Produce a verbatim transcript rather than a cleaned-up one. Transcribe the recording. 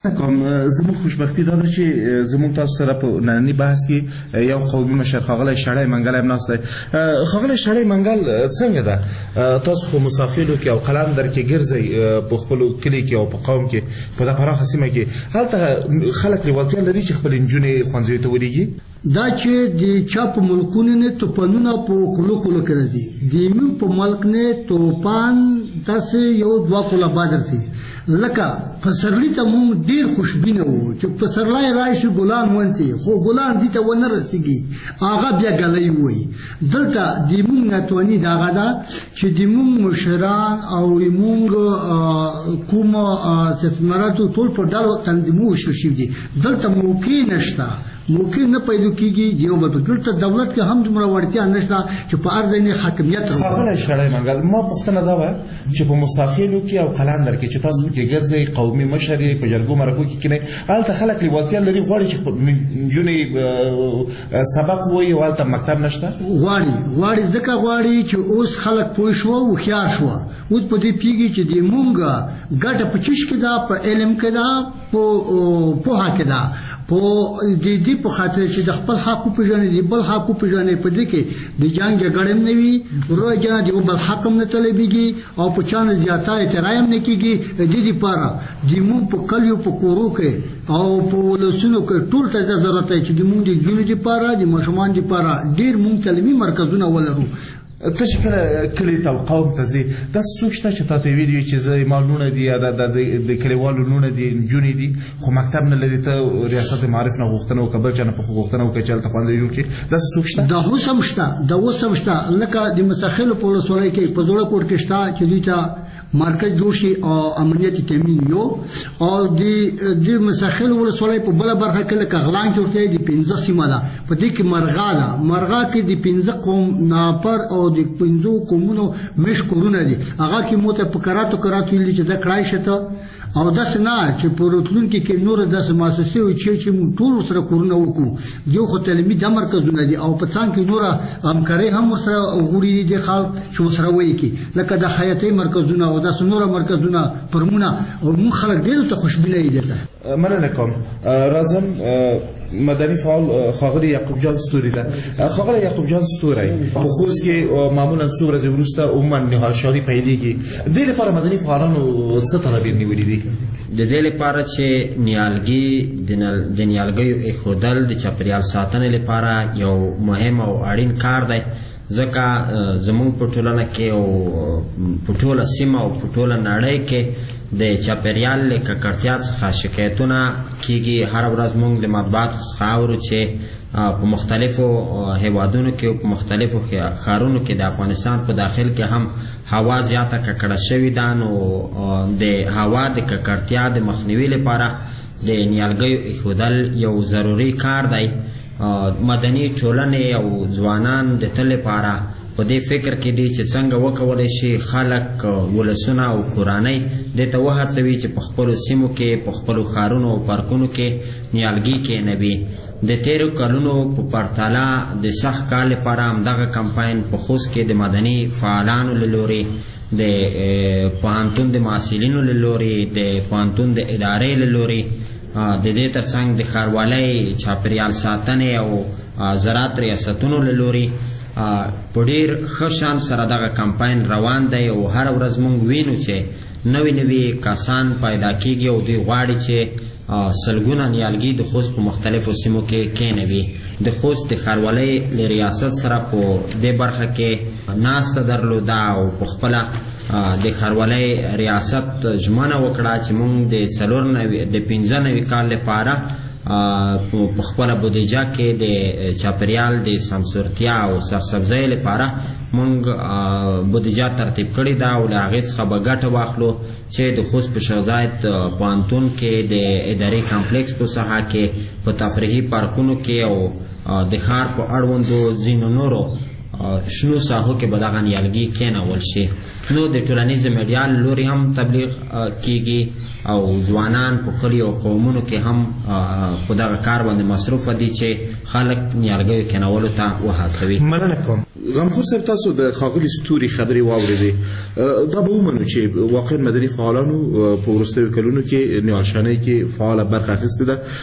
کوم زموږ خوشبختي دا ده چې زموږ تاسو سره په ننني بحث کې یو قومي مشر ښاغلی شړی منګل هم ناست دی. ښاغلی شړی منګل څنګه ده تاسو خو مسافرو کې او قلندر کې ګرځئ په خپلو کلي کې او په قوم کې په دا پراخه سیمه کې هلته خلک لیوالتیا لري چې خپلې نجونې ښوونځیو ته ولېږي؟ دا چې د چا په ملکونو نه توپانونه په کلو کلو کې راځي د موږ په ملک نه توپان داسې یو دوه کله بعد راځي لکه پسرلی ته مونږ ډېر خوشبینه وو چې پسرلی راشي ګلان ونڅي خو ګلان دې ته ونه رسېږي هغه بیا ګلی وایي. دلته د مونږ ناتواني د هغه ده چې د مونږ مشران او مونږ کوم استثماراتو ټول په ډلو تنظیمو وشل شوي دي. دلته موقع نشته موقع نه پیدا کیږي یو بل دلته دولت کې هم دومره وړتیا نشته چې په هر ځای نه حاکمیت راوړي. ښاغلی شړی منګل ما پوښتنه دا وه چې په مساخیلو کې او قلندر کې چې تاسو پکې ګرځئ قومي مشر یې په جرګو مرکو کې کینئ هلته خلک لیوالتیا لري غواړي چې نجونې سبق ووایي او هلته مکتب نشته؟ غواړي غواړي ځکه غواړي چې اوس خلک پوه شوه هوښیار شوه اوس په دې پوهېږي چې د مونږ ګټه په چیش کې ده په علم کې ده په پوهه کې ده په دې دې په خاطر چې د خپل حق وپېژني د بل حق وپېژني په دې کې د جنګ جګړې هم نه وي روجه د بل حق هم نه طلبېږي او په چا نه زیاته اعتراض هم نه کېږي. د دې دپاره د مونږ په کلیو په کورو کې او په ولسونو کې ټول ته ضرورت دی چې د مونږ د ګینو دپاره د ماشومانو دپاره ډېر مونږ تعلیمي مرکزونه ولرو. ته چې کله کلي ته او قوم ته ځې داسې څوک شته چې تا ته ویلي وي چې زما لوڼه دي یا د کلیوالو لوڼه دي نجونې دي خو مکتب نه لري ته ریاست معارف نه غوښتنه وکړه بل چا نه په غوښتنه وکړه چې هلته ښوونځی جوړ کړي داسې څوک شته؟ دا اوس هم شته دا اوس هم شته لکه د مساخیلو په ولسوالۍ کې په زوړه کوټ کې شته چې دوی ته مرکز جوړ شي او امنیت تامین یو او د د مساخیلو ولسوالۍ په بله برخه کې لکه غلان کې ورته د پنځه سیمه ده په دې کې مرغا ده مرغا کې د پنځه قوم ناپر او د پنځو قومونو مش کورونه دي هغه کې موته په کراتو کراتو ویلي چې دا کړای شته او داسې نه چې په راتلونکي کې نور داسې مؤسسې وي چې چې موږ ټول سره کورونه وکړو یو خو تعلیمي دا مرکزونه دي او په څنګ کې نوره همکارۍ هم ورسره غوړي دي خلک چې ورسره وایي کې لکه د خیاطۍ مرکزونه او داسې نوره مرکزونه فرمونه او موږ خلک ډېرو ته خوشبینه یې دي. مننه کوم. راځم مدني فعال ښاغلی یعقوب جان ستوري ده. ښاغلی یعقوب جان ستوری په خوست کې معمولا څو ورځې وروسته عموما نهالشاري پیلېږي دې لپاره مدني فعالانو څه تدابیر نیولي دي؟ د دې لپاره چې نیالګي د نیالګیو ایښودل د چاپریال ساتنې لپاره یو مهم او اړین کار دی ځکه زموږ په ټولنه کې او په ټوله سیمه او په ټوله نړۍ کې د چاپیریال له ککړتیا څخه شکایتونه کیږي. هره ورځ موږ د مطبوعاتو څخه اورو چې په مختلفو هیوادونو کې او په مختلفو ښارونو کې د افغانستان په داخل کې هم هوا زیاته ککړه شوې ده نو د هوا د ککړتیا د مخنیوي لپاره د نیالګیو ایښودل یو ضروري کار دی. مدني ټولنې او ځوانان د تل لپاره په دې فکر کې دي چې څنګه وکولی شي خلک ولسونه او کورنۍ دې ته وهڅوي چې په خپلو سیمو کې په خپلو ښارونو او پارکونو کې نیالګي کېنوي. د تیرو کلونو په پرتله د سخت کال لپاره همدغه کمپاین په خوست کې د مدني فعالانو له لورې د پوهنتون د محصلینو له لورې د پوهنتون د ادارې له لورې د دې ترڅنګ د ښاروالۍ چاپریال ساتنې او زراعت ریاستونو له لورې په ډېر ښه شان سره دغه کمپاین روان دی او هره ورځ موږ وینو چې نوي نوي کسان پیدا کېږي او دوی غواړي چې سلګونه نیالګي د خوست په مختلفو سیمو کې کېنوي. د خوست د ښاروالۍ له ریاست سره په دې برخه کې ناسته درلوده او په خپله د ښاروالۍ ریاست ژمنه وکړه چې موږ د څلور نوي د پنځه نوي کال لپاره په خپله بودیجه کې د چاپریال د سمسورتیا او سرسبزۍ لپاره موږ بودیجه ترتیب کړې ده او له هغې څخه به ګټه واخلو چې د خوست په شیخ زاید پوهنتون کې د اداري کمپلیکس په ساحه کې په تفریحي پارکونو کې او د ښار په اړوندو ځینو نورو شنو ساحو کې به دغه نیالګي کېنول شي. نو د ټولنیز میډیا لوري هم تبلیغ کیږي او ځوانان په کلیو او قومونو کې هم په دغه کار باندې مصروف دي چې خلک نیالګیو کېنولو ته وهڅوي. مننه کوم. غمخور صاحب تاسو د ښاغلي ستوري خبرې واورېدې. دا به ومنو چې واقعا مدني فعالانو په وروستیو کلونو کې نیالشانۍ کې فعاله برخه اخیستې ده